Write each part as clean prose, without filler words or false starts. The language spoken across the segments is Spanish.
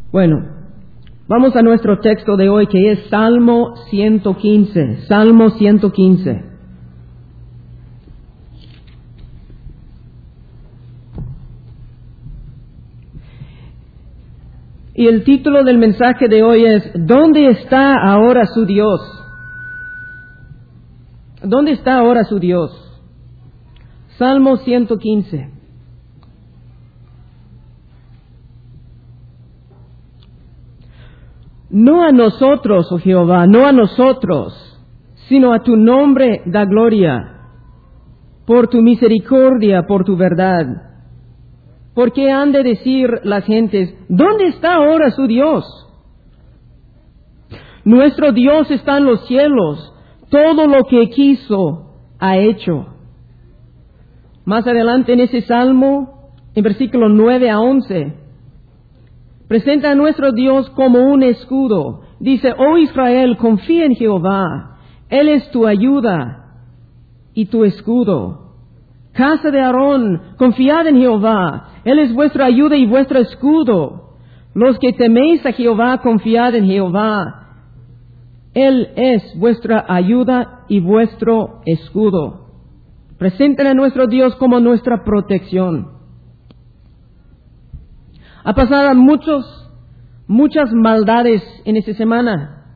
Bueno, vamos a nuestro texto de hoy, que es Salmo 115. Salmo 115. Y el título del mensaje de hoy es: ¿dónde está ahora su Dios? ¿Dónde está ahora su Dios? Salmo 115. No a nosotros, oh Jehová, no a nosotros, sino a tu nombre da gloria, por tu misericordia, por tu verdad. ¿Por qué han de decir las gentes, ¿dónde está ahora su Dios? Nuestro Dios está en los cielos, todo lo que quiso ha hecho. Más adelante en ese salmo, en versículos 9 a 11, presenta a nuestro Dios como un escudo. Dice: oh Israel, confía en Jehová, Él es tu ayuda y tu escudo. Casa de Aarón, confiad en Jehová, Él es vuestra ayuda y vuestro escudo. Los que teméis a Jehová, confiad en Jehová, Él es vuestra ayuda y vuestro escudo. Presenten a nuestro Dios como nuestra protección. Ha pasado muchas maldades en esta semana.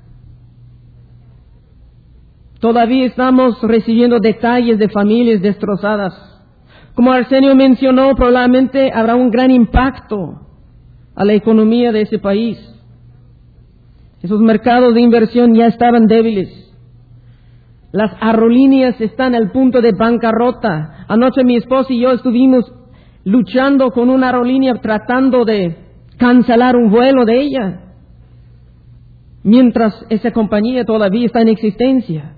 Todavía estamos recibiendo detalles de familias destrozadas. Como Arsenio mencionó, probablemente habrá un gran impacto a la economía de ese país. Esos mercados de inversión ya estaban débiles. Las aerolíneas están al punto de bancarrota. Anoche mi esposa y yo estuvimos luchando con una aerolínea tratando de cancelar un vuelo de ella, mientras esa compañía todavía está en existencia.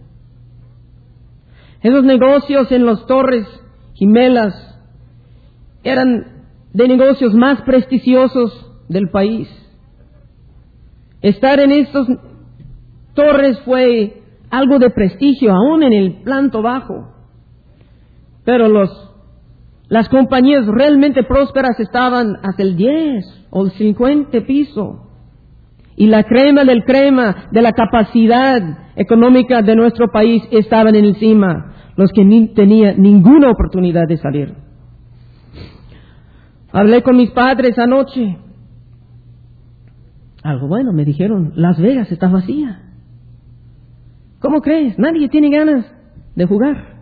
Esos negocios en las Torres Gemelas eran de negocios más prestigiosos del país. Estar en estas torres fue algo de prestigio, aún en el planto bajo. Pero las compañías realmente prósperas estaban hasta el 10 o el 50 piso. Y la crema del crema de la capacidad económica de nuestro país estaban encima, los que ni tenían ninguna oportunidad de salir. Hablé con mis padres anoche. Algo bueno, me dijeron: Las Vegas está vacía. ¿Cómo crees? Nadie tiene ganas de jugar.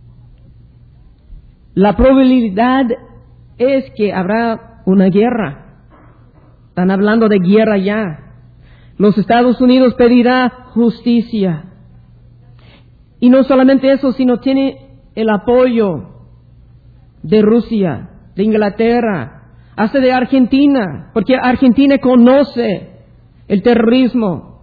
La probabilidad es que habrá una guerra. Están hablando de guerra ya. Los Estados Unidos pedirá justicia. Y no solamente eso, sino tiene el apoyo de Rusia, de Inglaterra, hasta de Argentina, porque Argentina conoce el terrorismo.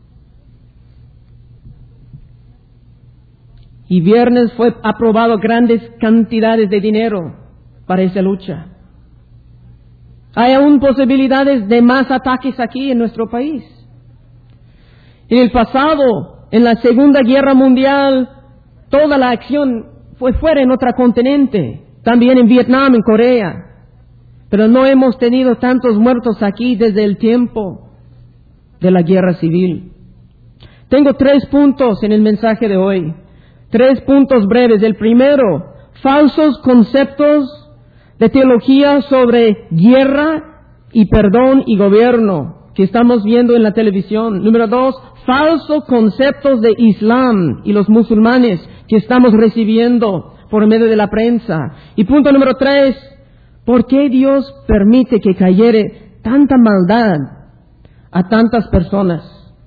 Y viernes fue aprobado grandes cantidades de dinero para esa lucha. Hay aún posibilidades de más ataques aquí en nuestro país. En el pasado, en la Segunda Guerra Mundial, toda la acción fue fuera en otro continente, también en Vietnam, en Corea. Pero no hemos tenido tantos muertos aquí desde el tiempo de la guerra civil. Tengo 3 puntos en el mensaje de hoy. 3 puntos breves. El primero: falsos conceptos de teología sobre guerra y perdón y gobierno que estamos viendo en la televisión. Número 2, falsos conceptos de Islam y los musulmanes que estamos recibiendo por medio de la prensa. Y punto número 3, ¿por qué Dios permite que cayere tanta maldad a tantas personas?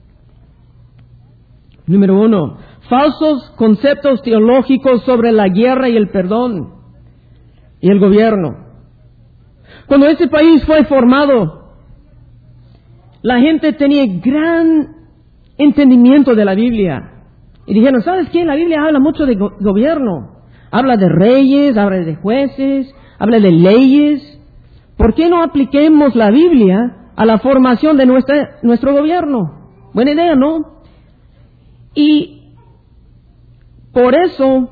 Número 1, falsos conceptos teológicos sobre la guerra y el perdón y el gobierno. Cuando este país fue formado, la gente tenía gran entendimiento de la Biblia. Y dijeron: ¿sabes qué? La Biblia habla mucho de gobierno. Habla de reyes, habla de jueces, habla de leyes. ¿Por qué no apliquemos la Biblia a la formación de nuestro gobierno? Buena idea, ¿no? Y por eso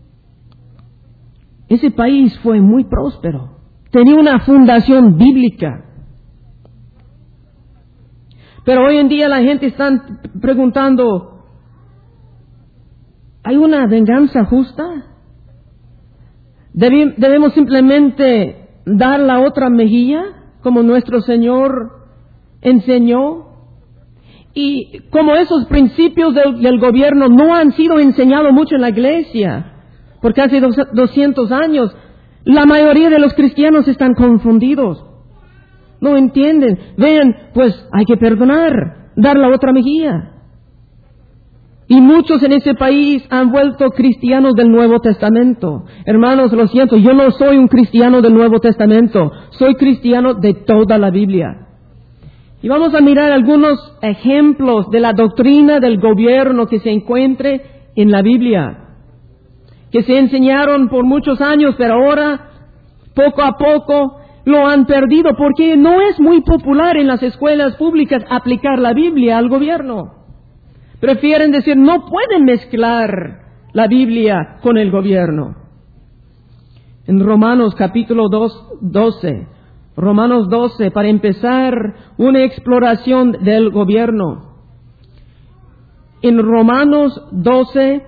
ese país fue muy próspero. Tenía una fundación bíblica. Pero hoy en día la gente está preguntando, ¿hay una venganza justa? ¿Debemos simplemente dar la otra mejilla, como nuestro Señor enseñó? Y como esos principios del gobierno no han sido enseñados mucho en la iglesia, por casi 200 años, la mayoría de los cristianos están confundidos. No entienden. Vean, pues hay que perdonar, dar la otra mejilla. Y muchos en ese país han vuelto cristianos del Nuevo Testamento. Hermanos, lo siento, yo no soy un cristiano del Nuevo Testamento, soy cristiano de toda la Biblia. Y vamos a mirar algunos ejemplos de la doctrina del gobierno que se encuentre en la Biblia, que se enseñaron por muchos años, pero ahora, poco a poco, lo han perdido porque no es muy popular en las escuelas públicas aplicar la Biblia al gobierno. Prefieren decir, no pueden mezclar la Biblia con el gobierno. En Romanos capítulo 12, Romanos 12, para empezar una exploración del gobierno. En Romanos 12,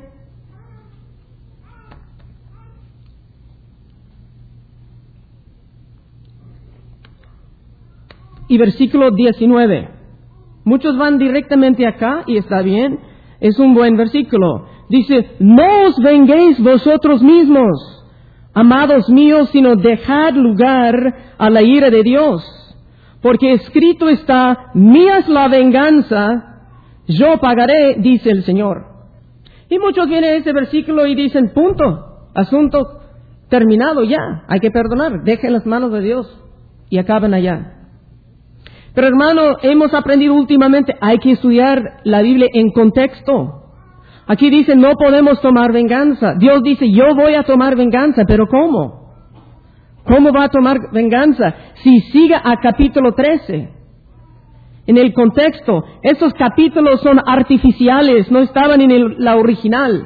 y versículo 19. Muchos van directamente acá y está bien, es un buen versículo. Dice, no os venguéis vosotros mismos, amados míos, sino dejad lugar a la ira de Dios. Porque escrito está, mía es la venganza, yo pagaré, dice el Señor. Y muchos vienen a ese versículo y dicen, punto, asunto terminado ya, hay que perdonar, dejen las manos de Dios y acaben allá. Pero hermano, hemos aprendido últimamente, hay que estudiar la Biblia en contexto. Aquí dice, no podemos tomar venganza. Dios dice, yo voy a tomar venganza, pero ¿cómo? ¿Cómo va a tomar venganza? Si siga a capítulo 13. En el contexto, esos capítulos son artificiales, no estaban en la original.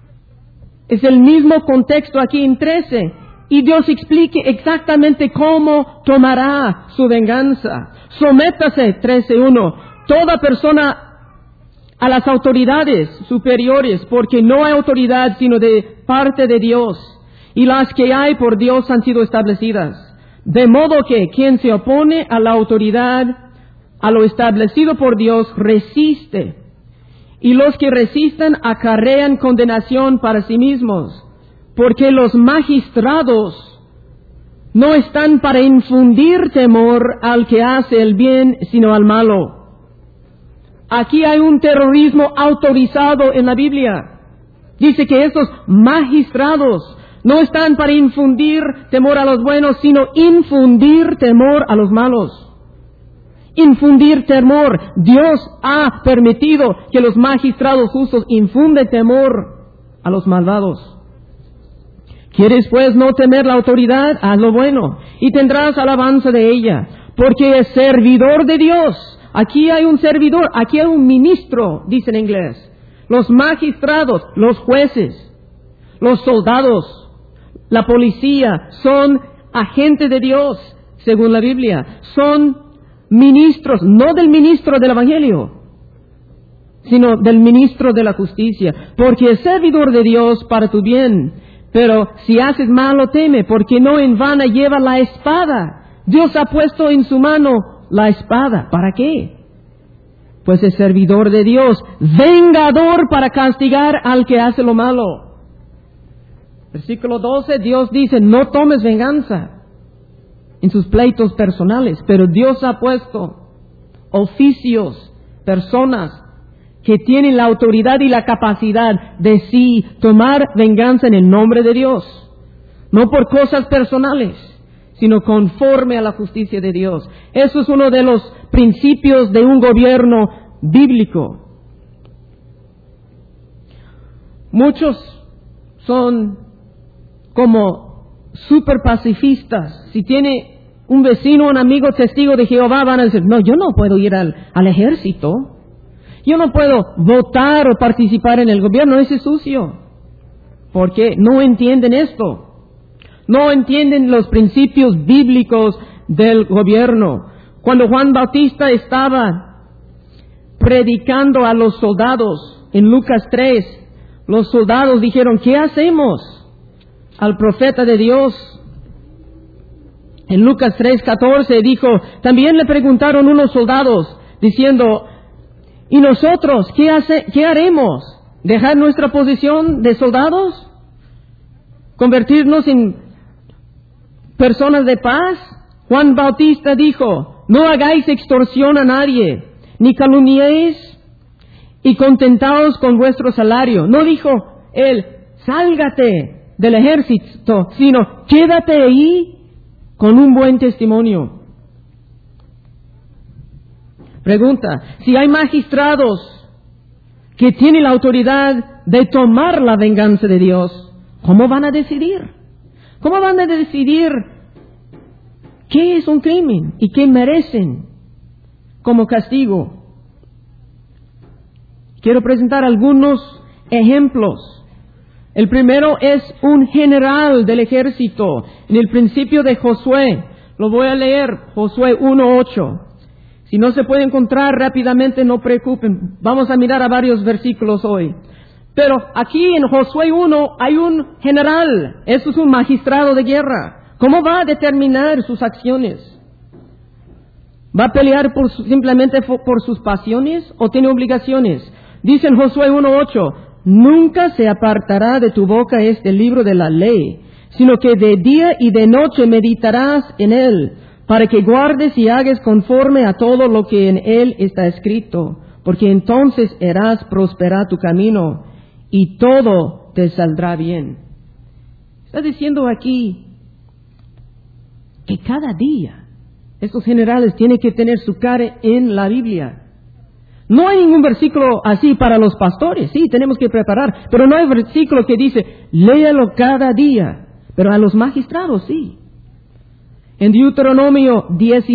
Es el mismo contexto aquí en 13. Y Dios explique exactamente cómo tomará su venganza. Sométase, 13:1, toda persona a las autoridades superiores, porque no hay autoridad sino de parte de Dios, y las que hay por Dios han sido establecidas. De modo que quien se opone a la autoridad, a lo establecido por Dios, resiste, y los que resistan acarrean condenación para sí mismos, porque los magistrados no están para infundir temor al que hace el bien, sino al malo. Aquí hay un terrorismo autorizado en la Biblia. Dice que esos magistrados no están para infundir temor a los buenos, sino infundir temor a los malos. Infundir temor. Dios ha permitido que los magistrados justos infunden temor a los malvados. ¿Quieres pues no temer la autoridad? Haz lo bueno, y tendrás alabanza de ella, porque es servidor de Dios. Aquí hay un servidor, aquí hay un ministro, dice en inglés. Los magistrados, los jueces, los soldados, la policía, son agentes de Dios, según la Biblia. Son ministros, no del ministro del Evangelio, sino del ministro de la justicia, porque es servidor de Dios para tu bien. Pero si haces malo, teme, porque no en vano lleva la espada. Dios ha puesto en su mano la espada. ¿Para qué? Pues es servidor de Dios, vengador para castigar al que hace lo malo. Versículo 12, Dios dice, no tomes venganza en sus pleitos personales, pero Dios ha puesto oficios, personas que tienen la autoridad y la capacidad de sí tomar venganza en el nombre de Dios. No por cosas personales, sino conforme a la justicia de Dios. Eso es uno de los principios de un gobierno bíblico. Muchos son como super pacifistas. Si tiene un vecino, un amigo testigo de Jehová, van a decir, no, yo no puedo ir al ejército. Yo no puedo votar o participar en el gobierno, ese es sucio. Porque no entienden esto. No entienden los principios bíblicos del gobierno. Cuando Juan Bautista estaba predicando a los soldados. En Lucas 3, los soldados dijeron, ¿qué hacemos al profeta de Dios? En Lucas 3:14 dijo, también le preguntaron unos soldados, diciendo, ¿y nosotros qué haremos? ¿Dejar nuestra posición de soldados? ¿Convertirnos en personas de paz? Juan Bautista dijo, no hagáis extorsión a nadie, ni calumniéis, y contentaos con vuestro salario. No dijo él, sálgate del ejército, sino quédate ahí con un buen testimonio. Pregunta, si hay magistrados que tienen la autoridad de tomar la venganza de Dios, ¿cómo van a decidir? ¿Cómo van a decidir qué es un crimen y qué merecen como castigo? Quiero presentar algunos ejemplos. El primero es un general del ejército. En el principio de Josué, lo voy a leer, Josué 1:8. Si no se puede encontrar rápidamente, no preocupen. Vamos a mirar a varios versículos hoy. Pero aquí en Josué 1 hay un general. Eso es un magistrado de guerra. ¿Cómo va a determinar sus acciones? ¿Va a pelear simplemente por sus pasiones o tiene obligaciones? Dice en Josué 1:8, nunca se apartará de tu boca este libro de la ley, sino que de día y de noche meditarás en él, para que guardes y hagas conforme a todo lo que en él está escrito, porque entonces harás prosperar tu camino y todo te saldrá bien. Está diciendo aquí que cada día estos generales tienen que tener su cara en la Biblia. No hay ningún versículo así para los pastores, sí, tenemos que preparar, pero no hay versículo que dice, léalo cada día, pero a los magistrados sí. En Deuteronomio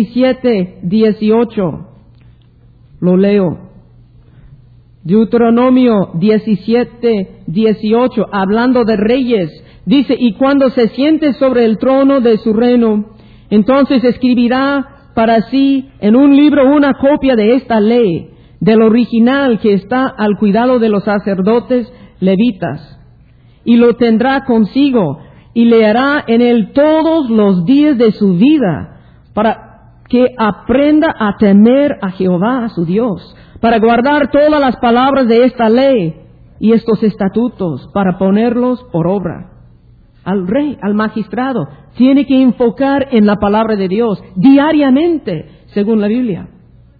17:18, lo leo. Deuteronomio 17:18, hablando de reyes, dice, y cuando se siente sobre el trono de su reino, entonces escribirá para sí en un libro una copia de esta ley, del original que está al cuidado de los sacerdotes levitas, y lo tendrá consigo, y leerá en él todos los días de su vida, para que aprenda a temer a Jehová su Dios, para guardar todas las palabras de esta ley y estos estatutos, para ponerlos por obra. Al rey, al magistrado, tiene que enfocar en la palabra de Dios diariamente, según la Biblia.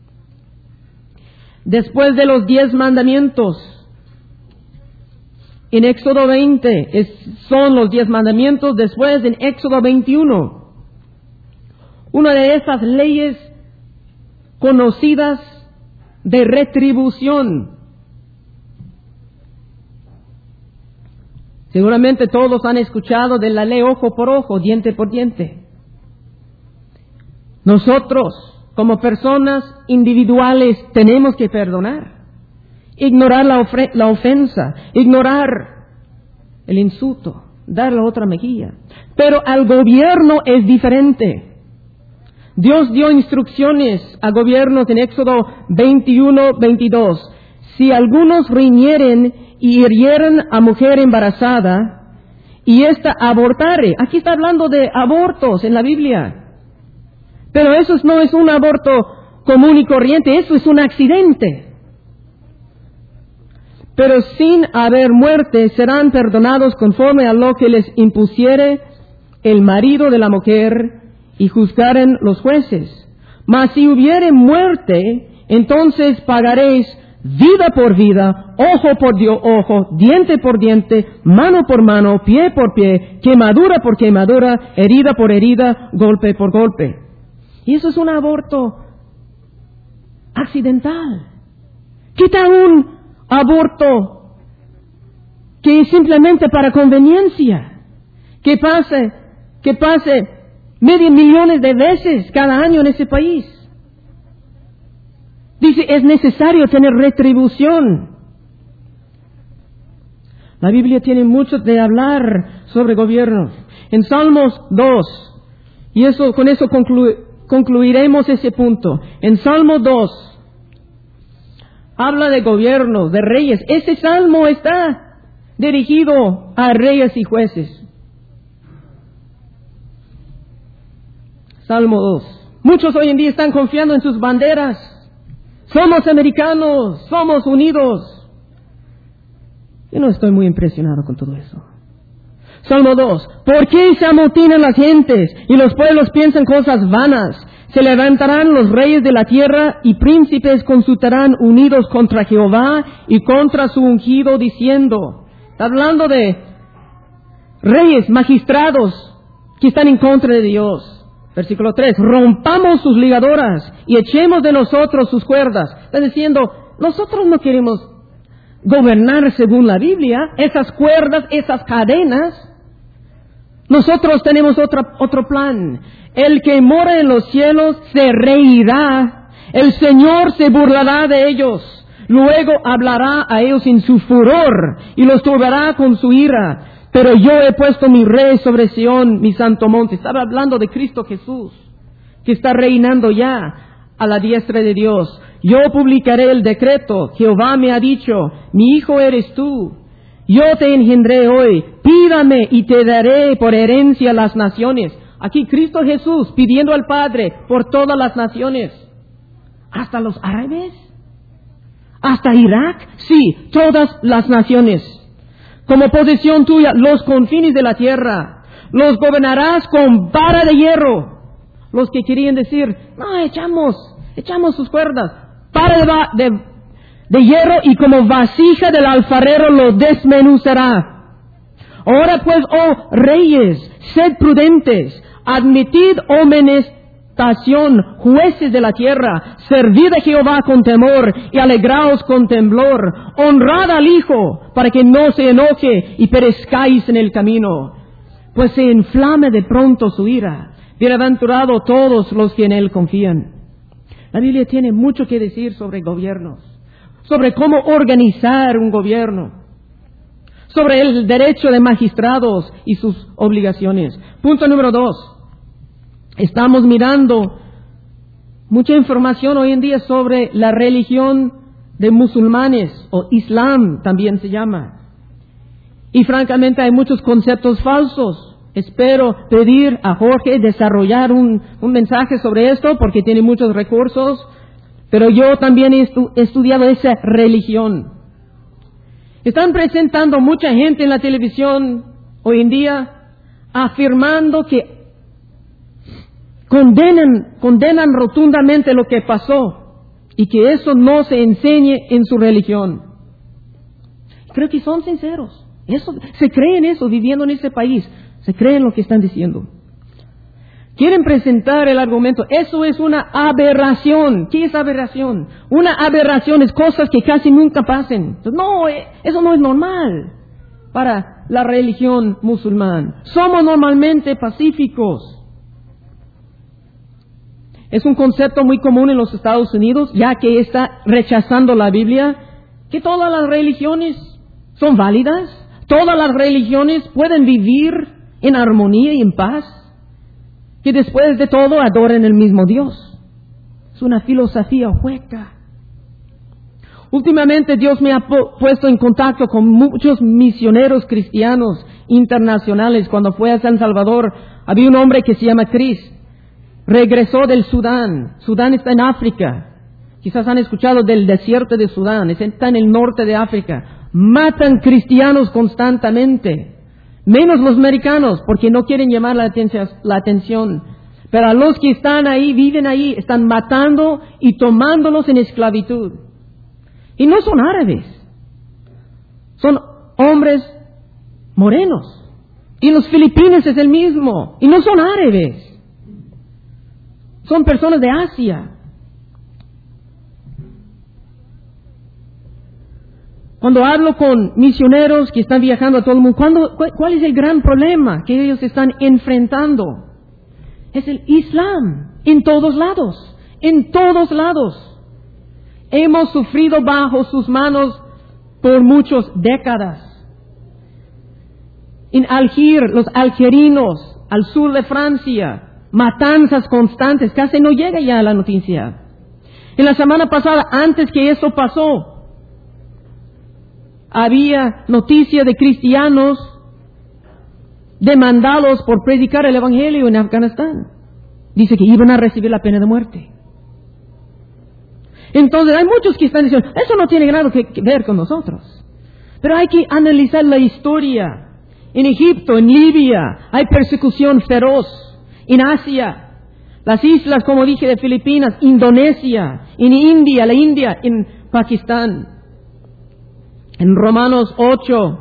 Después de los 10 mandamientos, en Éxodo 20, son los 10 mandamientos, después en Éxodo 21, una de esas leyes conocidas de retribución. Seguramente todos han escuchado de la ley ojo por ojo, diente por diente. Nosotros, como personas individuales, tenemos que perdonar, ignorar la ofensa, ignorar el insulto, dar la otra mejilla. Pero al gobierno es diferente. Dios dio instrucciones a gobiernos en Éxodo 21:22. Si algunos riñeren y hirieren a mujer embarazada y ésta abortare, aquí está hablando de abortos en la Biblia. Pero eso no es un aborto común y corriente, eso es un accidente. Pero sin haber muerte serán perdonados conforme a lo que les impusiere el marido de la mujer y juzgaren los jueces. Mas si hubiere muerte, entonces pagaréis vida por vida, ojo por ojo, diente por diente, mano por mano, pie por pie, quemadura por quemadura, herida por herida, golpe por golpe. Y eso es un aborto accidental. ¿Qué tal un aborto que es simplemente para conveniencia? Que pase medio millones de veces cada año en ese país. Dice, es necesario tener retribución. La Biblia tiene mucho de hablar sobre gobierno. En Salmos 2, y con eso concluiremos ese punto. En Salmo 2, Habla de gobiernos, de reyes. Ese salmo está dirigido a reyes y jueces. Salmo 2. Muchos hoy en día están confiando en sus banderas. Somos americanos, somos unidos. Yo no estoy muy impresionado con todo eso. Salmo 2. ¿Por qué se amotinan las gentes y los pueblos piensan cosas vanas? Se levantarán los reyes de la tierra y príncipes consultarán unidos contra Jehová y contra su ungido diciendo. Está hablando de reyes, magistrados que están en contra de Dios. Versículo 3. Rompamos sus ligadoras y echemos de nosotros sus cuerdas. Está diciendo, nosotros no queremos gobernar según la Biblia. Esas cuerdas, esas cadenas. Nosotros tenemos otro plan. El que mora en los cielos se reirá. El Señor se burlará de ellos. Luego hablará a ellos en su furor y los turbará con su ira. Pero yo he puesto mi rey sobre Sión, mi santo monte. Estaba hablando de Cristo Jesús, que está reinando ya a la diestra de Dios. Yo publicaré el decreto. Jehová me ha dicho, mi hijo eres tú. Yo te engendré hoy. Pídame y te daré por herencia las naciones. Aquí Cristo Jesús pidiendo al Padre por todas las naciones. ¿Hasta los árabes? ¿Hasta Irak? Sí, todas las naciones. Como posesión tuya, los confines de la tierra. Los gobernarás con vara de hierro. Los que querían decir, no, echamos sus cuerdas. Vara de hierro y como vasija del alfarero lo desmenuzará. Ahora pues, oh reyes, sed prudentes, admitid amonestación, jueces de la tierra, servid a Jehová con temor y alegraos con temblor, honrad al Hijo para que no se enoje y perezcáis en el camino, pues se inflame de pronto su ira. Bienaventurados todos los que en Él confían. La Biblia tiene mucho que decir sobre gobiernos, sobre cómo organizar un gobierno, sobre el derecho de magistrados y sus obligaciones. Punto número 2. Estamos mirando mucha información hoy en día sobre la religión de musulmanes, o Islam también se llama. Y francamente hay muchos conceptos falsos. Espero pedir a Jorge desarrollar un mensaje sobre esto porque tiene muchos recursos, pero yo también he estudiado esa religión. Están presentando mucha gente en la televisión hoy en día afirmando que condenan rotundamente lo que pasó y que eso no se enseñe en su religión. Creo que son sinceros. Se creen eso, viviendo en ese país. Se creen lo que están diciendo. Quieren presentar el argumento, eso es una aberración. ¿Qué es aberración? Una aberración es cosas que casi nunca pasan. Entonces, no, eso no es normal para la religión musulmana. Somos normalmente pacíficos. Es un concepto muy común en los Estados Unidos, ya que está rechazando la Biblia, que todas las religiones son válidas, todas las religiones pueden vivir en armonía y en paz, que después de todo adoren el mismo Dios. Es una filosofía hueca. Últimamente Dios me ha puesto en contacto con muchos misioneros cristianos internacionales. Cuando fue a San Salvador, había un hombre que se llama Chris. Regresó del Sudán. Sudán está en África. Quizás han escuchado del desierto de Sudán. Está en el norte de África. Matan cristianos constantemente. Menos los americanos, porque no quieren llamar la atención. Pero a los que están ahí, viven ahí, están matando y tomándolos en esclavitud. Y no son árabes. Son hombres morenos. Y los filipinos es el mismo. Y no son árabes. Son personas de Asia. Cuando hablo con misioneros que están viajando a todo el mundo, ¿cuál es el gran problema que ellos están enfrentando? Es el Islam, en todos lados, en todos lados. Hemos sufrido bajo sus manos por muchas décadas. En Alger, los algerinos, al sur de Francia, matanzas constantes, casi no llega ya a la noticia. En la semana pasada, antes que eso pasó, había noticia de cristianos demandados por predicar el Evangelio en Afganistán. Dice que iban a recibir la pena de muerte. Entonces hay muchos que están diciendo, eso no tiene nada que ver con nosotros. Pero hay que analizar la historia. En Egipto, en Libia, hay persecución feroz. En Asia, las islas, como dije, de Filipinas, Indonesia, en India, en Pakistán. En Romanos 8,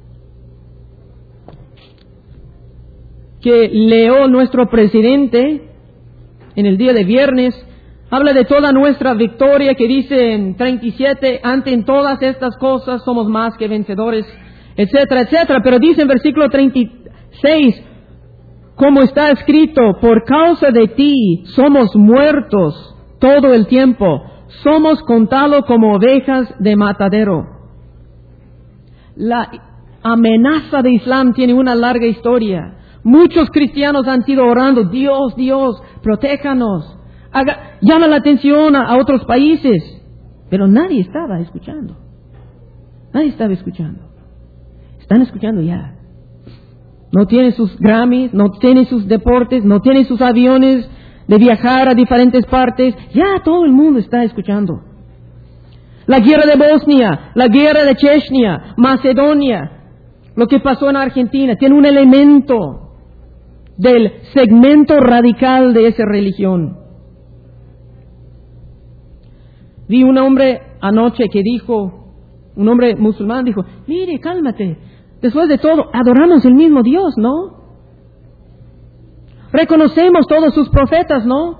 que leyó nuestro presidente en el día de viernes, habla de toda nuestra victoria, que dice en 37, ante en todas estas cosas somos más que vencedores, etcétera, etcétera. Pero dice en versículo 36, como está escrito, por causa de ti somos muertos todo el tiempo, somos contados como ovejas de matadero. La amenaza de Islam tiene una larga historia. Muchos cristianos han ido orando, Dios, Dios, protéjanos. Llama la atención a otros países. Pero nadie estaba escuchando. Nadie estaba escuchando. Están escuchando ya. No tienen sus Grammys, no tienen sus deportes, no tienen sus aviones de viajar a diferentes partes. Ya todo el mundo está escuchando. La guerra de Bosnia, la guerra de Chechnya, Macedonia, lo que pasó en Argentina, tiene un elemento del segmento radical de esa religión. Vi un hombre anoche que dijo, un hombre musulmán dijo, mire, cálmate, después de todo, adoramos el mismo Dios, ¿no? Reconocemos todos sus profetas, ¿no?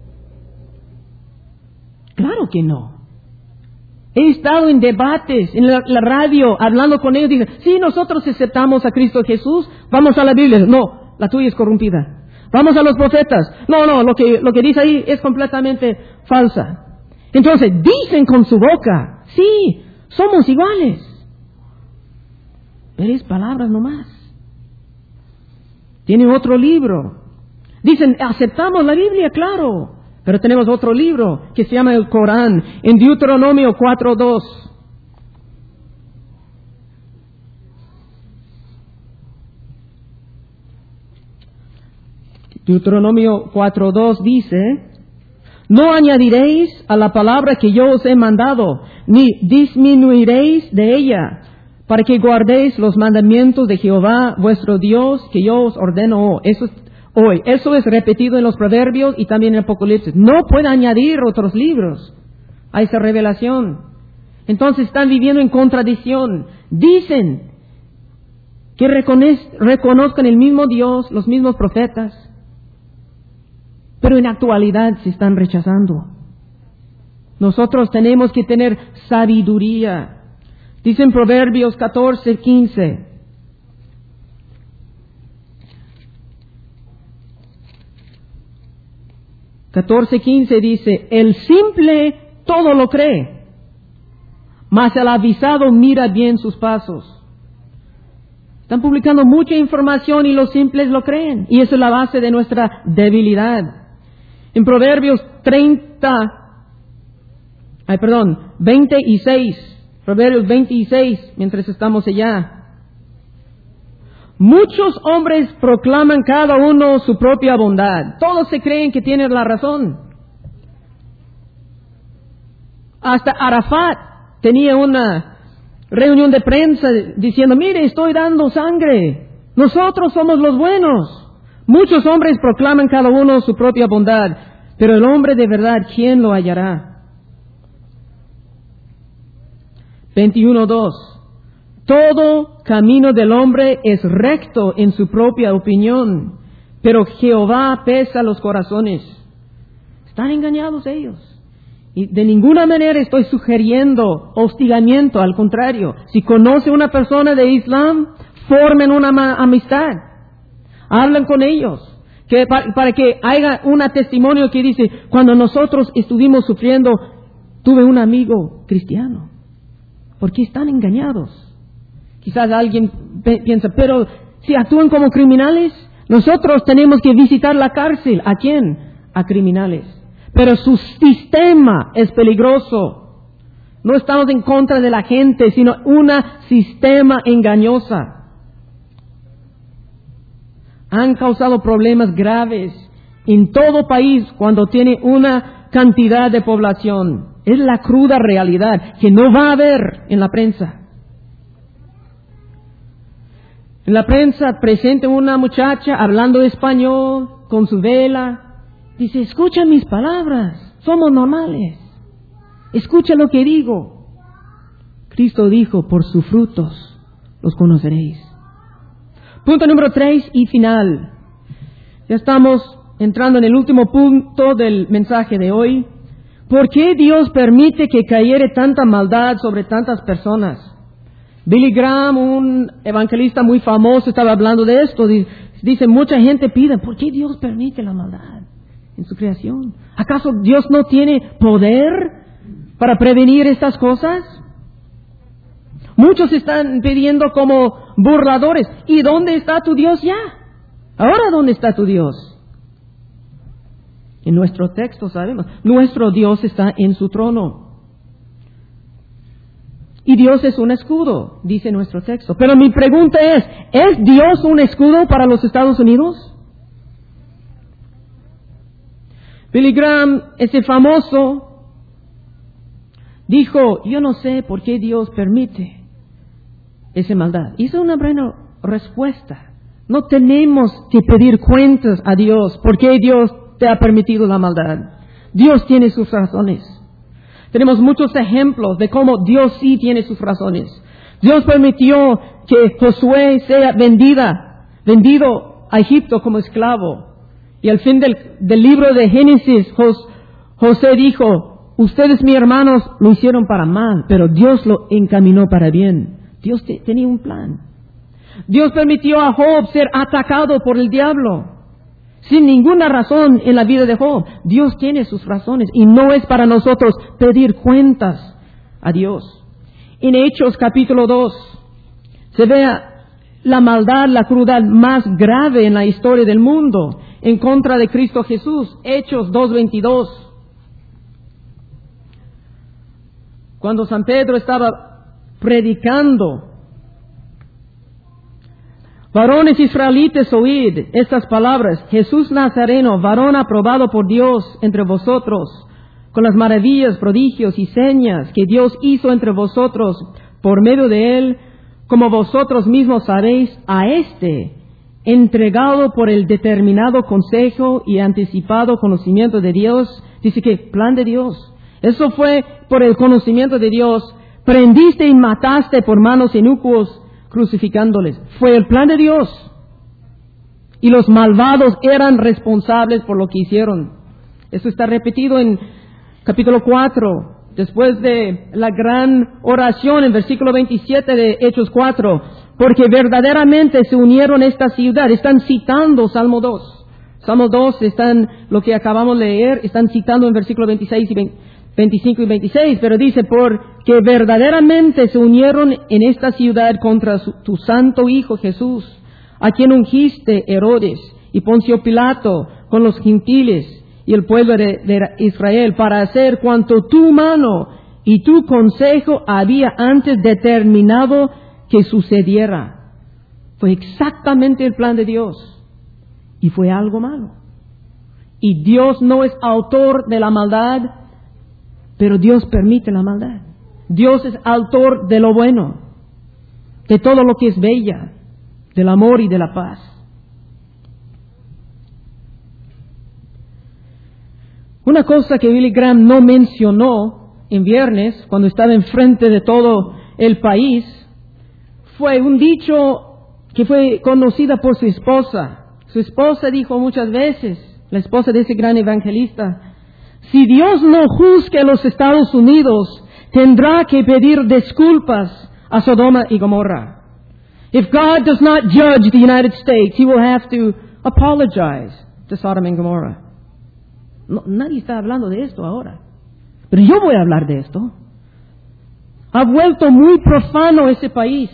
Claro que no. He estado en debates, en la radio, hablando con ellos, dije, sí, nosotros aceptamos a Cristo Jesús, vamos a la Biblia. No, la tuya es corrompida. Vamos a los profetas. No, lo que dice ahí es completamente falsa. Entonces, dicen con su boca, sí, somos iguales. Pero es palabras nomás. Tienen otro libro. Dicen, aceptamos la Biblia, claro. Pero tenemos otro libro que se llama el Corán, en Deuteronomio 4:2. Deuteronomio 4:2 dice, no añadiréis a la palabra que yo os he mandado, ni disminuiréis de ella, para que guardéis los mandamientos de Jehová vuestro Dios, que yo os ordeno hoy. Eso es repetido en los Proverbios y también en Apocalipsis. No puede añadir otros libros a esa revelación. Entonces están viviendo en contradicción. Dicen que reconozcan el mismo Dios, los mismos profetas, pero en actualidad se están rechazando. Nosotros tenemos que tener sabiduría. Dicen Proverbios 14:15. Dice, el simple todo lo cree, mas el avisado mira bien sus pasos. Están publicando mucha información y los simples lo creen. Y esa es la base de nuestra debilidad. En Proverbios 26, Proverbios 26, mientras estamos allá. Muchos hombres proclaman cada uno su propia bondad. Todos se creen que tienen la razón. Hasta Arafat tenía una reunión de prensa diciendo, mire, estoy dando sangre. Nosotros somos los buenos. Muchos hombres proclaman cada uno su propia bondad. Pero el hombre de verdad, ¿quién lo hallará? 21:2. Todo camino del hombre es recto en su propia opinión, pero Jehová pesa los corazones. Están engañados ellos. Y de ninguna manera estoy sugiriendo hostigamiento, al contrario. Si conoce una persona de Islam, formen una amistad. Hablan con ellos. Para que haya un testimonio que dice, cuando nosotros estuvimos sufriendo, tuve un amigo cristiano. Porque están engañados. Quizás alguien piensa, pero si actúan como criminales, nosotros tenemos que visitar la cárcel. ¿A quién? A criminales. pero su sistema es peligroso. No estamos en contra de la gente, sino un sistema engañosa. Han causado problemas graves en todo país cuando tiene una cantidad de población. Es la cruda realidad que no va a haber en la prensa. En la prensa presenta una muchacha hablando español con su vela. Dice, escucha mis palabras, somos normales. Escucha lo que digo. Cristo dijo, por sus frutos los conoceréis. Punto número 3 y final. Ya estamos entrando en el último punto del mensaje de hoy. ¿Por qué Dios permite que cayere tanta maldad sobre tantas personas? Billy Graham, un evangelista muy famoso, estaba hablando de esto. Dice, mucha gente pide, ¿por qué Dios permite la maldad en su creación? ¿Acaso Dios no tiene poder para prevenir estas cosas? Muchos están pidiendo como burladores. ¿Y dónde está tu Dios ya? Ahora, ¿dónde está tu Dios? En nuestro texto sabemos, nuestro Dios está en su trono. Y Dios es un escudo, dice nuestro texto. Pero mi pregunta ¿es Dios un escudo para los Estados Unidos? Billy Graham, ese famoso, dijo, yo no sé por qué Dios permite esa maldad. Hizo una buena respuesta. No tenemos que pedir cuentas a Dios por qué Dios te ha permitido la maldad. Dios tiene sus razones. Tenemos muchos ejemplos de cómo Dios sí tiene sus razones. Dios permitió que Josué sea vendido a Egipto como esclavo. Y al fin del libro de Génesis, José dijo, ustedes, mis hermanos, lo hicieron para mal, pero Dios lo encaminó para bien. Dios tenía un plan. Dios permitió a Job ser atacado por el diablo, sin ninguna razón en la vida de Job. Dios tiene sus razones y no es para nosotros pedir cuentas a Dios. En Hechos capítulo 2 se ve la maldad, la crueldad más grave en la historia del mundo en contra de Cristo Jesús. Hechos 2:22. Cuando San Pedro estaba predicando, varones israelitas, oíd estas palabras. Jesús Nazareno, varón aprobado por Dios entre vosotros, con las maravillas, prodigios y señas que Dios hizo entre vosotros por medio de él, como vosotros mismos sabéis, a este, entregado por el determinado consejo y anticipado conocimiento de Dios. Dice que plan de Dios. Eso fue por el conocimiento de Dios. Prendiste y mataste por manos inicuos, crucificándoles. Fue el plan de Dios. Y los malvados eran responsables por lo que hicieron. Eso está repetido en capítulo 4, después de la gran oración en versículo 27 de Hechos 4. Porque verdaderamente se unieron esta ciudad. Están citando Salmo 2. Salmo 2 están, lo que acabamos de leer, están citando en versículo 26 y 25 y 26, pero dice, porque verdaderamente se unieron en esta ciudad contra tu santo Hijo Jesús, a quien ungiste Herodes y Poncio Pilato con los gentiles y el pueblo de Israel, para hacer cuanto tu mano y tu consejo había antes determinado que sucediera. Fue exactamente el plan de Dios, y fue algo malo. Y Dios no es autor de la maldad, pero Dios permite la maldad. Dios es autor de lo bueno, de todo lo que es bella, del amor y de la paz. Una cosa que Billy Graham no mencionó en viernes, cuando estaba enfrente de todo el país, fue un dicho que fue conocida por su esposa. Su esposa dijo muchas veces, la esposa de ese gran evangelista, si Dios no juzgue a los Estados Unidos, tendrá que pedir disculpas a Sodoma y Gomorra. If God does not judge the United States, He will have to apologize to Sodom and Gomorrah. No, nadie está hablando de esto ahora, pero yo voy a hablar de esto. Ha vuelto muy profano ese país.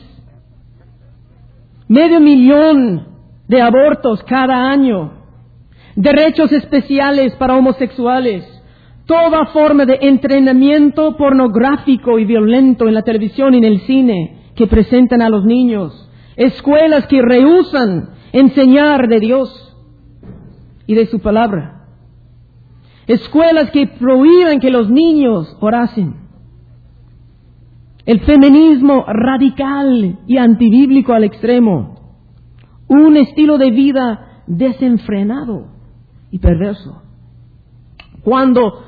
500,000 de abortos cada año. Derechos especiales para homosexuales. toda forma de entrenamiento pornográfico y violento en la televisión y en el cine que presentan a los niños. Escuelas que rehúsan enseñar de Dios y de su palabra. Escuelas que prohíben que los niños orasen. El feminismo radical y antibíblico al extremo. Un estilo de vida desenfrenado y perverso. Cuando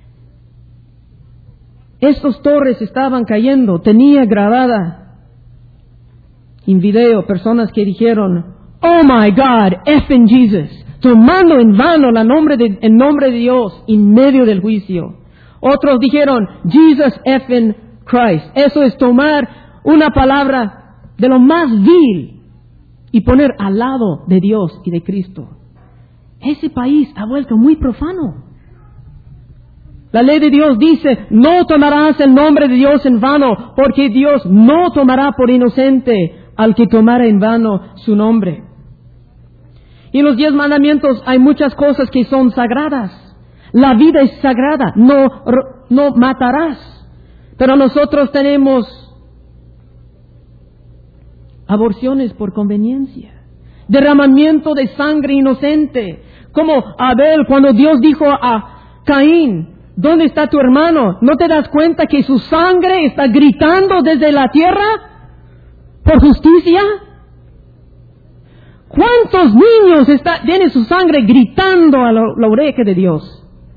estos torres estaban cayendo, tenía grabada en video personas que dijeron, "Oh my God, effing Jesus", tomando en vano el nombre de Dios en medio del juicio. Otros dijeron, "Jesus effing Christ". Eso es tomar una palabra de lo más vil y poner al lado de Dios y de Cristo. Ese país ha vuelto muy profano. La ley de Dios dice, no tomarás el nombre de Dios en vano, porque Dios no tomará por inocente al que tomara en vano su nombre. Y en los 10 mandamientos hay muchas cosas que son sagradas. La vida es sagrada, no matarás. Pero nosotros tenemos aborciones por conveniencia, derramamiento de sangre inocente, como Abel cuando Dios dijo a Caín, ¿dónde está tu hermano? ¿No te das cuenta que su sangre está gritando desde la tierra por justicia? ¿Cuántos niños tienen su sangre gritando a la oreja de Dios?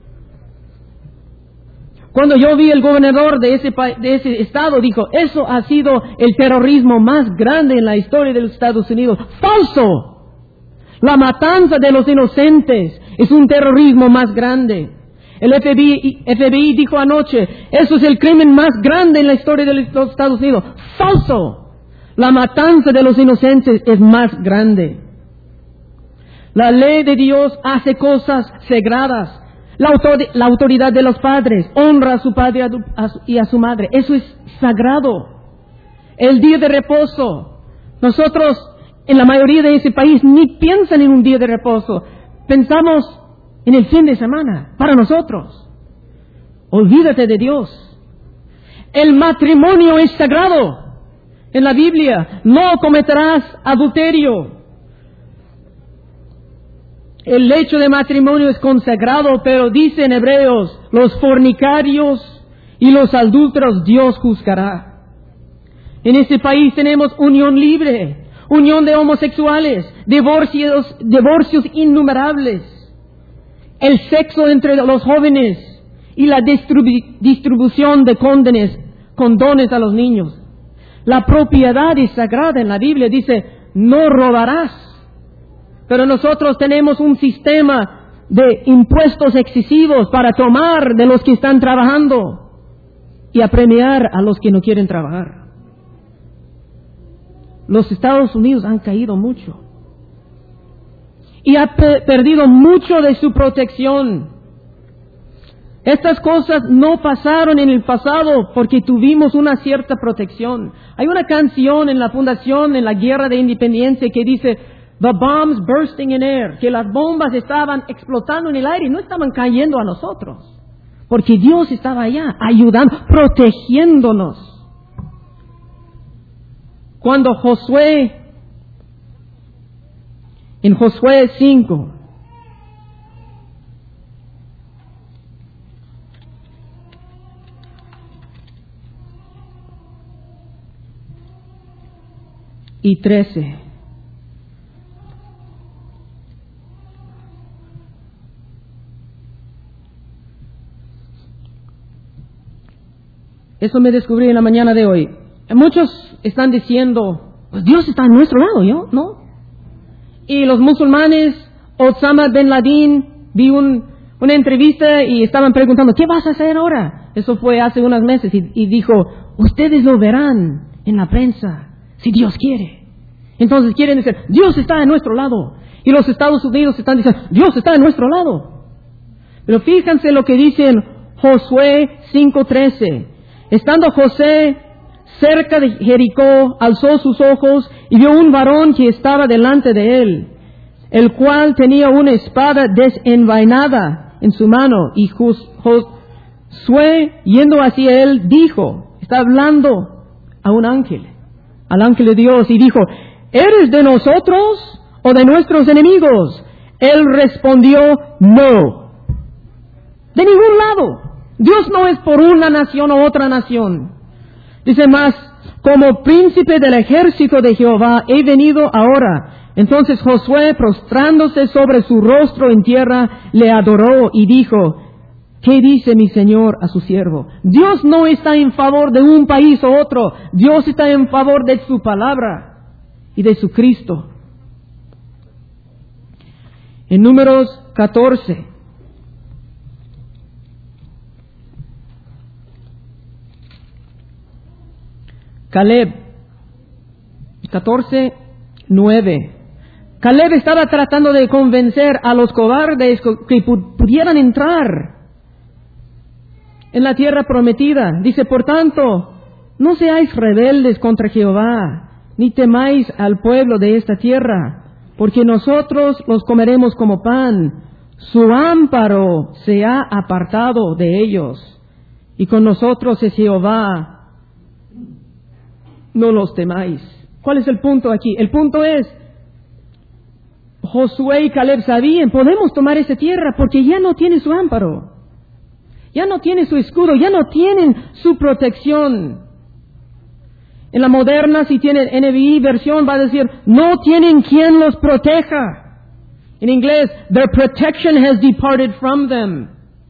Cuando yo vi el gobernador de ese estado, dijo, eso ha sido el terrorismo más grande en la historia de los Estados Unidos. ¡Falso! La matanza de los inocentes es un terrorismo más grande. El FBI dijo anoche, eso es el crimen más grande en la historia de los Estados Unidos. ¡Falso! La matanza de los inocentes es más grande. La ley de Dios hace cosas sagradas. La autoridad de los padres, honra a su padre y a su madre. Eso es sagrado. El día de reposo. Nosotros, en la mayoría de ese país, ni piensan en un día de reposo. Pensamos en el fin de semana, para nosotros. Olvídate de Dios. El matrimonio es sagrado. En la Biblia, no cometerás adulterio. El hecho de matrimonio es consagrado, pero dice en Hebreos, los fornicarios y los adúlteros Dios juzgará. En este país tenemos unión libre, unión de homosexuales, divorcios innumerables, el sexo entre los jóvenes y la distribución de condones a los niños. La propiedad es sagrada en la Biblia, dice, no robarás. Pero nosotros tenemos un sistema de impuestos excesivos para tomar de los que están trabajando y apremiar a los que no quieren trabajar. Los Estados Unidos han caído mucho y ha perdido mucho de su protección. Estas cosas no pasaron en el pasado porque tuvimos una cierta protección. Hay una canción en la fundación, en la Guerra de Independencia, que dice, "The bombs bursting in air", que las bombas estaban explotando en el aire y no estaban cayendo a nosotros, porque Dios estaba allá, ayudando, protegiéndonos. Cuando en Josué 5, y 13, eso me descubrí en la mañana de hoy. Muchos están diciendo, pues Dios está a nuestro lado, ¿no? Y los musulmanes, Osama bin Laden, vi una entrevista y estaban preguntando, ¿qué vas a hacer ahora? Eso fue hace unos meses y dijo, ustedes lo verán en la prensa, si Dios quiere. Entonces quieren decir, Dios está a nuestro lado. Y los Estados Unidos están diciendo, Dios está a nuestro lado. Pero fíjense lo que dice en Josué 5:13. Estando José cerca de Jericó, alzó sus ojos y vio un varón que estaba delante de él, el cual tenía una espada desenvainada en su mano. Y Josué, yendo hacia él, dijo, está hablando a un ángel, al ángel de Dios, y dijo, ¿eres de nosotros o de nuestros enemigos? Él respondió, no, de ningún lado. Dios no es por una nación o otra nación. Dice más, como príncipe del ejército de Jehová he venido ahora. Entonces Josué, prostrándose sobre su rostro en tierra, le adoró y dijo, ¿qué dice mi señor a su siervo? Dios no está en favor de un país o otro. Dios está en favor de su palabra y de su Cristo. En Números 14. Caleb, 14:9. Caleb estaba tratando de convencer a los cobardes que pudieran entrar en la tierra prometida. Dice, por tanto, no seáis rebeldes contra Jehová, ni temáis al pueblo de esta tierra, porque nosotros los comeremos como pan. Su amparo se ha apartado de ellos, y con nosotros es Jehová, no los temáis. ¿Cuál es el punto aquí? El punto es, Josué y Caleb sabían, podemos tomar esa tierra porque ya no tiene su amparo, ya no tiene su escudo, ya no tienen su protección. En la moderna, si tienen NBI versión, va a decir, no tienen quien los proteja. En inglés, their protection has departed from them.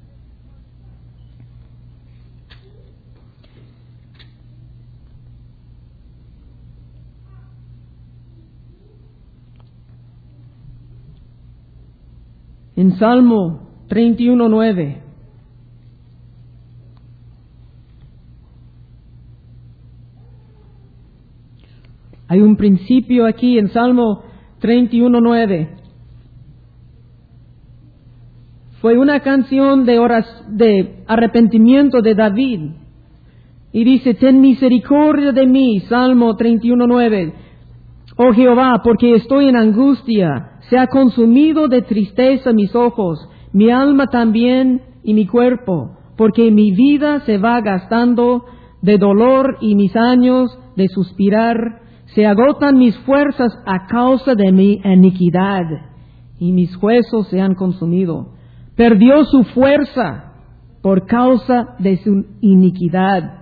En Salmo 31:9. Hay un principio aquí en Salmo 31:9. Fue una canción de arrepentimiento de David. Y dice, ten misericordia de mí, Salmo 31:9. Oh Jehová, porque estoy en angustia, se ha consumido de tristeza mis ojos, mi alma también y mi cuerpo, porque mi vida se va gastando de dolor y mis años de suspirar. Se agotan mis fuerzas a causa de mi iniquidad, y mis huesos se han consumido. Perdió su fuerza por causa de su iniquidad.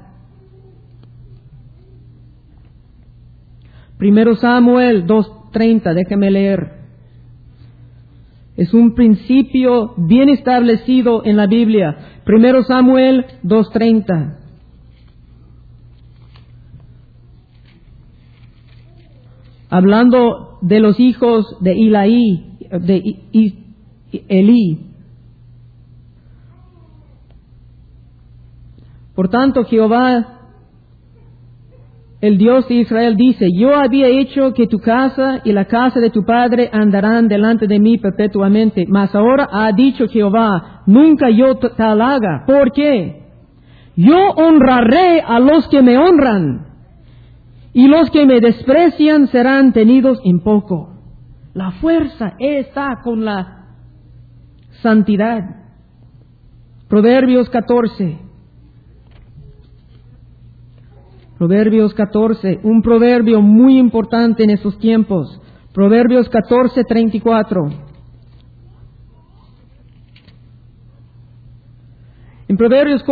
1 Samuel 2:30, déjeme leer. Es un principio bien establecido en la Biblia. 1 Samuel 2:30. Hablando de los hijos de Elí. Por tanto, Jehová, el Dios de Israel, dice, yo había hecho que tu casa y la casa de tu padre andarán delante de mí perpetuamente, mas ahora ha dicho Jehová, nunca yo tal haga. ¿Por qué? Yo honraré a los que me honran, y los que me desprecian serán tenidos en poco. La fuerza está con la santidad. Proverbios 14. Proverbios 14, un proverbio muy importante en estos tiempos. Proverbios 14:34. En Proverbios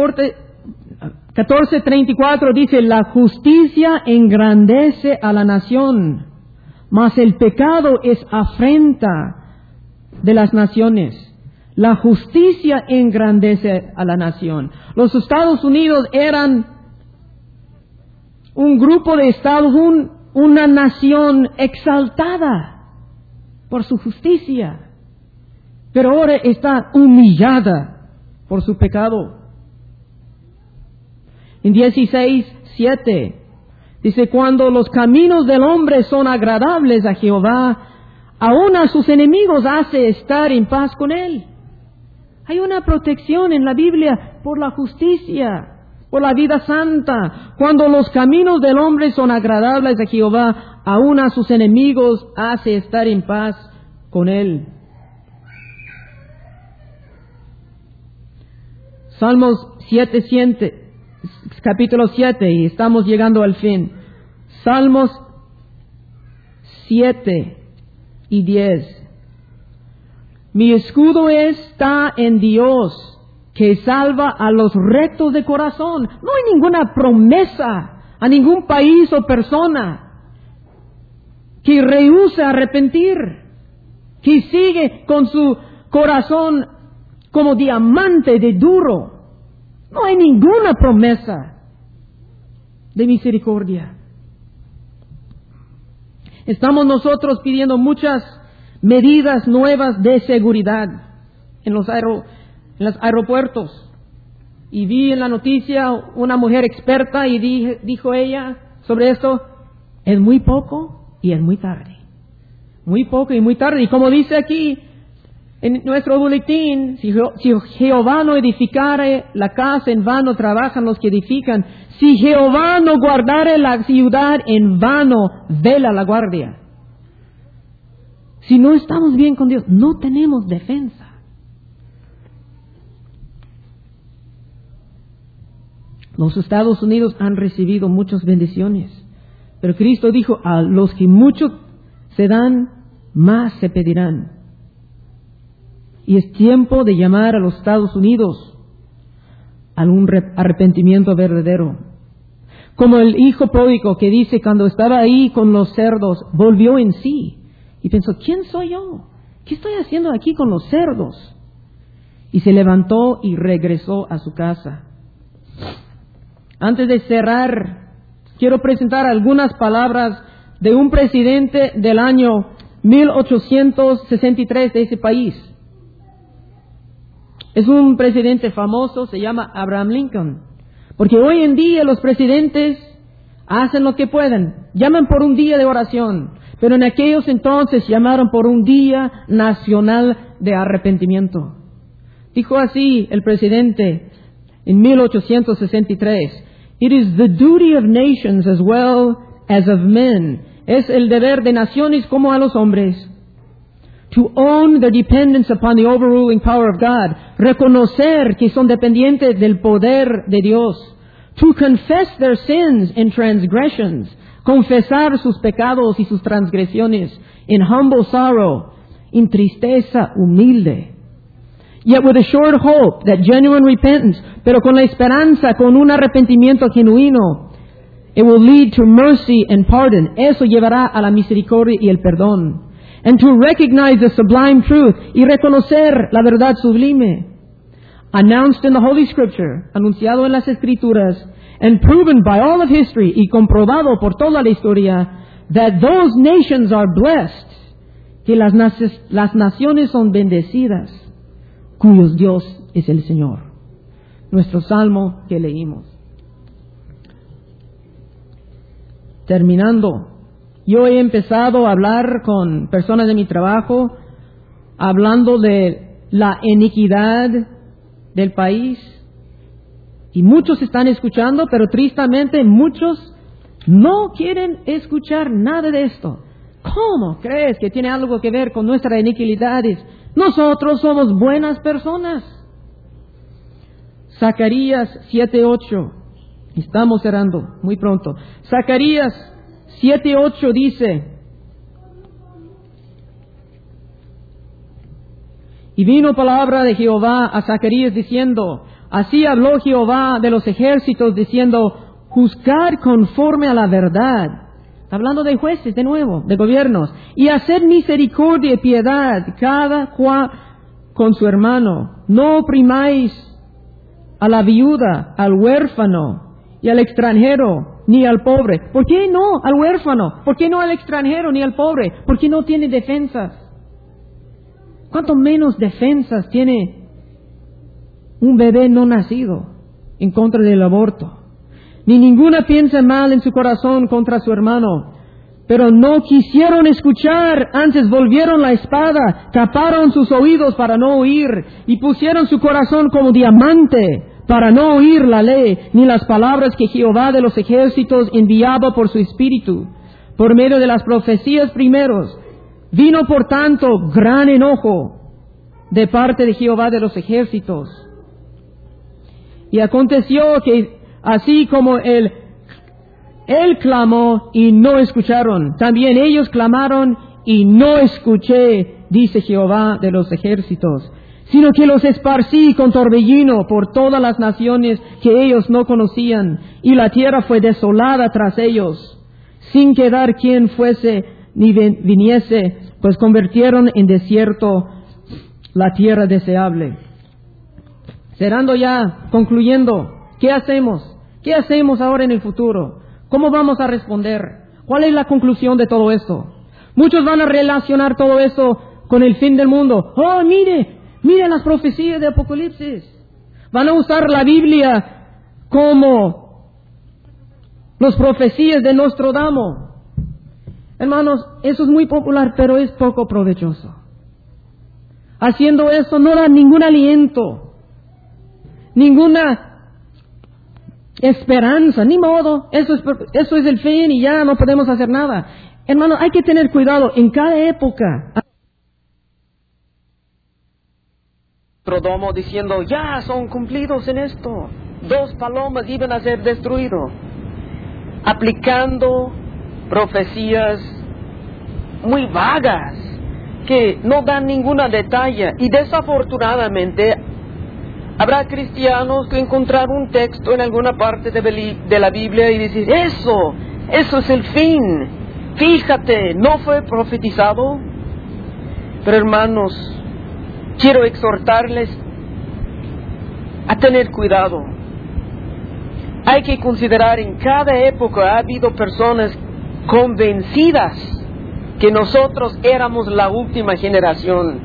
14:34 dice, la justicia engrandece a la nación, mas el pecado es afrenta de las naciones. La justicia engrandece a la nación. Los Estados Unidos eran un grupo de estados, una nación exaltada por su justicia, pero ahora está humillada por su pecado. En 16:7 dice, cuando los caminos del hombre son agradables a Jehová, aun a sus enemigos hace estar en paz con él. Hay una protección en la Biblia por la justicia, por la vida santa. Cuando los caminos del hombre son agradables a Jehová, aun a sus enemigos hace estar en paz con él. Salmos 7, capítulo 7, y estamos llegando al fin. Salmos 7 y 10. Mi escudo está en Dios, que salva a los rectos de corazón. No hay ninguna promesa a ningún país o persona que rehúse arrepentir, que sigue con su corazón como diamante de duro. No hay ninguna promesa de misericordia. Estamos nosotros pidiendo muchas medidas nuevas de seguridad en los aeropuertos. Y vi en la noticia una mujer experta y dijo ella sobre esto: es muy poco y es muy tarde. Muy poco y muy tarde. Y como dice aquí en nuestro boletín, si Jehová no edificare la casa, en vano trabajan los que edifican. Si Jehová no guardare la ciudad, en vano vela la guardia. Si no estamos bien con Dios, no tenemos defensa. Los Estados Unidos han recibido muchas bendiciones, pero Cristo dijo: a los que mucho se dan, más se pedirán. Y es tiempo de llamar a los Estados Unidos a un arrepentimiento verdadero. Como el hijo pródigo que dice, cuando estaba ahí con los cerdos, volvió en sí y pensó: ¿quién soy yo? ¿Qué estoy haciendo aquí con los cerdos? Y se levantó y regresó a su casa. Antes de cerrar, quiero presentar algunas palabras de un presidente del año 1863 de ese país. Es un presidente famoso, se llama Abraham Lincoln. Porque hoy en día los presidentes hacen lo que pueden, llaman por un día de oración, pero en aquellos entonces llamaron por un día nacional de arrepentimiento. Dijo así el presidente en 1863: "It is the duty of nations as well as of men." Es el deber de naciones como a los hombres. To own their dependence upon the overruling power of God. Reconocer que son dependientes del poder de Dios. To confess their sins and transgressions. Confesar sus pecados y sus transgresiones. In humble sorrow. En tristeza humilde. Yet with a sure hope that genuine repentance, pero con la esperanza, con un arrepentimiento genuino, it will lead to mercy and pardon. Eso llevará a la misericordia y el perdón. And to recognize the sublime truth, y reconocer la verdad sublime, announced in the Holy Scripture, anunciado en las Escrituras, and proven by all of history, y comprobado por toda la historia, that those nations are blessed, que las naciones son bendecidas, cuyos Dios es el Señor. Nuestro salmo que leímos. Terminando, yo he empezado a hablar con personas de mi trabajo, hablando de la iniquidad del país, y muchos están escuchando, pero tristemente muchos no quieren escuchar nada de esto. ¿Cómo crees que tiene algo que ver con nuestras iniquidades? Nosotros somos buenas personas. Zacarías 7:8. Estamos cerrando muy pronto. Zacarías 7:8 dice: y vino palabra de Jehová a Zacarías diciendo: así habló Jehová de los ejércitos diciendo, juzgar conforme a la verdad. Está hablando de jueces de nuevo, de gobiernos, y hacer misericordia y piedad cada cual con su hermano. No oprimáis a la viuda, al huérfano y al extranjero, ni al pobre. ¿Por qué no al huérfano? ¿Por qué no al extranjero ni al pobre? Porque no tiene defensas. ¿Cuánto menos defensas tiene un bebé no nacido en contra del aborto? Ni ninguna piensa mal en su corazón contra su hermano, pero no quisieron escuchar, antes volvieron la espada, taparon sus oídos para no oír, y pusieron su corazón como diamante para no oír la ley, ni las palabras que Jehová de los ejércitos enviaba por su espíritu, por medio de las profecías primeros. Vino por tanto gran enojo de parte de Jehová de los ejércitos. Y aconteció que así como él clamó y no escucharon, también ellos clamaron y no escuché, dice Jehová de los ejércitos, sino que los esparcí con torbellino por todas las naciones que ellos no conocían, y la tierra fue desolada tras ellos, sin quedar quien fuese ni viniese, pues convirtieron en desierto la tierra deseable. Cerrando ya, concluyendo, ¿qué hacemos? ¿Qué hacemos ahora en el futuro? ¿Cómo vamos a responder? ¿Cuál es la conclusión de todo esto? Muchos van a relacionar todo eso con el fin del mundo. ¡Oh, mire las profecías de Apocalipsis! Van a usar la Biblia como las profecías de Nostradamus. Hermanos, eso es muy popular, pero es poco provechoso. Haciendo eso no da ningún aliento, ninguna esperanza, ni modo. Eso es el fin y ya no podemos hacer nada. Hermanos, hay que tener cuidado en cada época. Nostradamus diciendo, ya son cumplidos en esto. 2 palomas iban a ser destruidos. Aplicando profecías muy vagas que no dan ninguna detalle, y desafortunadamente habrá cristianos que encontrar un texto en alguna parte de la Biblia y decir, eso es el fin, fíjate, no fue profetizado. Pero hermanos, quiero exhortarles a tener cuidado. Hay que considerar, en cada época ha habido personas convencidas que nosotros éramos la última generación.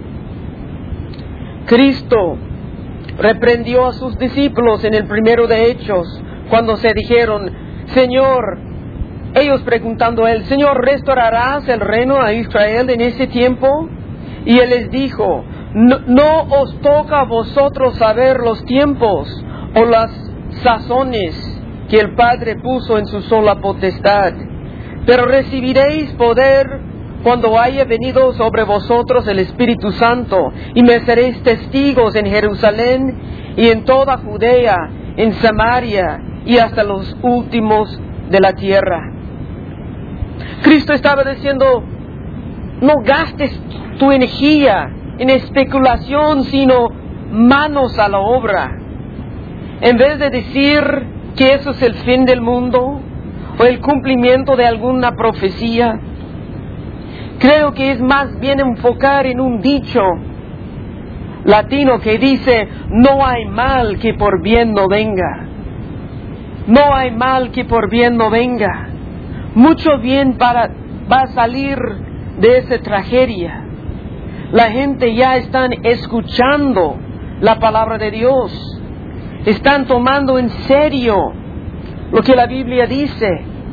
Cristo reprendió a sus discípulos en el primero de Hechos, cuando se dijeron, Señor, ellos preguntando a Él, Señor, ¿restaurarás el reino a Israel en ese tiempo? Y Él les dijo, no os toca a vosotros saber los tiempos o las sazones que el Padre puso en su sola potestad, pero recibiréis poder cuando haya venido sobre vosotros el Espíritu Santo, y me seréis testigos en Jerusalén y en toda Judea, en Samaria y hasta los últimos de la tierra. Cristo estaba diciendo, no gastes tu energía en especulación, sino manos a la obra. En vez de decir que eso es el fin del mundo o el cumplimiento de alguna profecía, creo que es más bien enfocar en un dicho latino que dice, no hay mal que por bien no venga. No hay mal que por bien no venga. Mucho bien va a salir de esa tragedia. La gente ya están escuchando la palabra de Dios. Están tomando en serio lo que la Biblia dice.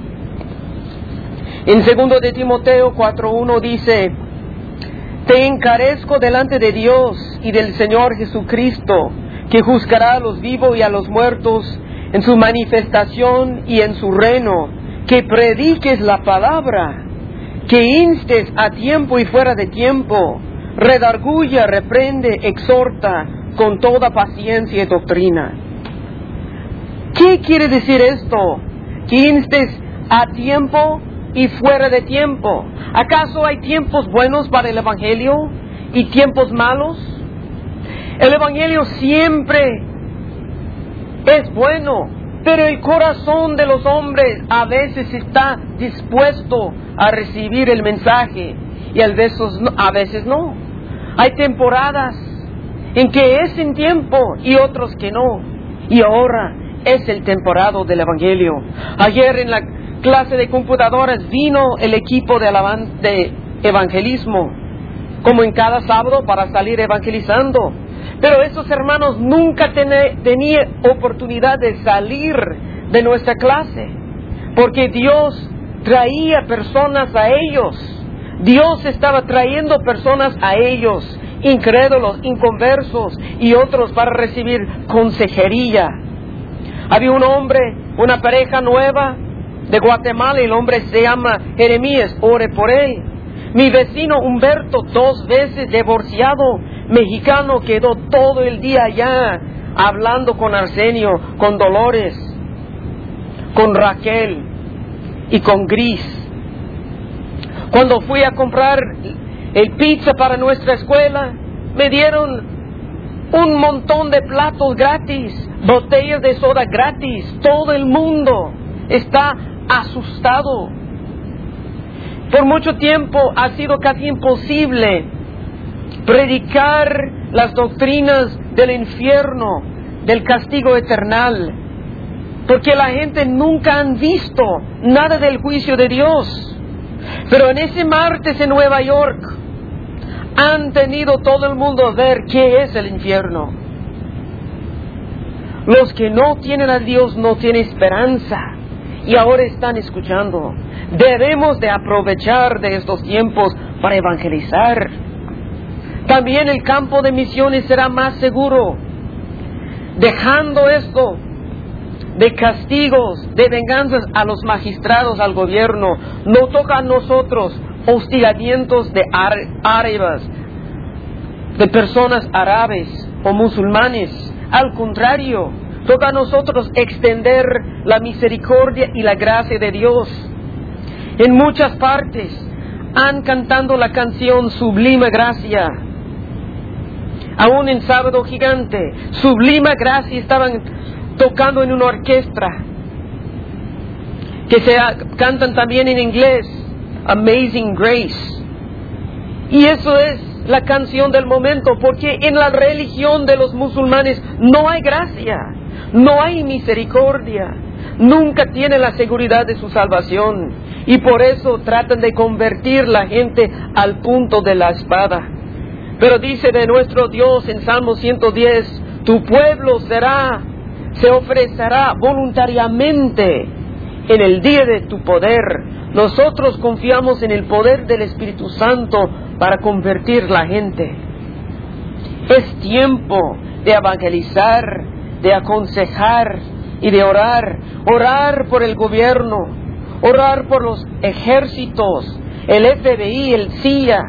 En 2 de Timoteo 4:1 dice, te encarezco delante de Dios y del Señor Jesucristo, que juzgará a los vivos y a los muertos en su manifestación y en su reino, que prediques la palabra, que instes a tiempo y fuera de tiempo, redarguya, reprende, exhorta con toda paciencia y doctrina. ¿Qué quiere decir esto? Que instes a tiempo y fuera de tiempo. ¿Acaso hay tiempos buenos para el Evangelio y tiempos malos? El Evangelio siempre es bueno, pero el corazón de los hombres a veces está dispuesto a recibir el mensaje y a veces no. Hay temporadas en que es en tiempo y otros que no. Y ahora es el temporada del Evangelio. Ayer en la clase de computadoras vino el equipo de evangelismo, como en cada sábado, para salir evangelizando. Pero esos hermanos nunca tenían oportunidad de salir de nuestra clase, porque Dios traía personas a ellos. Dios estaba trayendo personas a ellos, incrédulos, inconversos y otros, para recibir consejería. Había un hombre, una pareja nueva de Guatemala, y el hombre se llama Jeremías, ore por él. Mi vecino Humberto, 2 veces divorciado, mexicano, quedó todo el día allá hablando con Arsenio, con Dolores, con Raquel y con Gris. Cuando fui a comprar el pizza para nuestra escuela, me dieron un montón de platos gratis, botellas de soda gratis. Todo el mundo está asustado. Por mucho tiempo ha sido casi imposible predicar las doctrinas del infierno, del castigo eterno, porque la gente nunca han visto nada del juicio de Dios. Pero en ese martes en Nueva York han tenido todo el mundo a ver qué es el infierno. Los que no tienen a Dios no tienen esperanza y ahora están escuchando. Debemos de aprovechar de estos tiempos para evangelizar. También el campo de misiones será más seguro, dejando esto de castigos, de venganzas a los magistrados, al gobierno. No toca a nosotros hostigamientos de árabes, de personas árabes o musulmanes. Al contrario, toca a nosotros extender la misericordia y la gracia de Dios. En muchas partes han cantando la canción Sublime Gracia. Aún en Sábado Gigante, Sublime Gracia estaban tocando en una orquesta, que cantan también en inglés, Amazing Grace. Y eso es la canción del momento, porque en la religión de los musulmanes no hay gracia, no hay misericordia, nunca tienen la seguridad de su salvación, y por eso tratan de convertir la gente al punto de la espada. Pero dice de nuestro Dios en Salmo 110, tu pueblo se ofrecerá voluntariamente en el día de tu poder. Nosotros confiamos en el poder del Espíritu Santo para convertir la gente. Es tiempo de evangelizar, de aconsejar y de orar. Orar por el gobierno, orar por los ejércitos, el FBI, el CIA,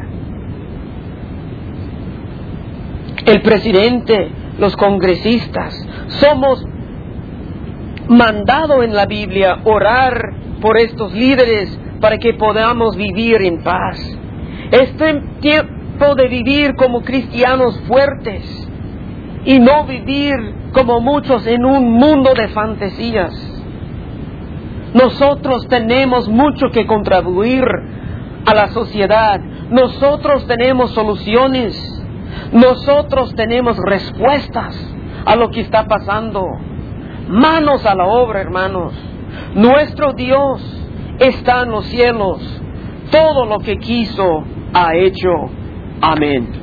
el presidente, los congresistas. Somos mandados en la Biblia orar por estos líderes para que podamos vivir en paz. Es tiempo de vivir como cristianos fuertes y no vivir como muchos en un mundo de fantasías. Nosotros tenemos mucho que contribuir a la sociedad. Nosotros tenemos soluciones. Nosotros tenemos respuestas a lo que está pasando. Manos a la obra, hermanos. Nuestro Dios está en los cielos. Todo lo que quiso ha hecho. Amén.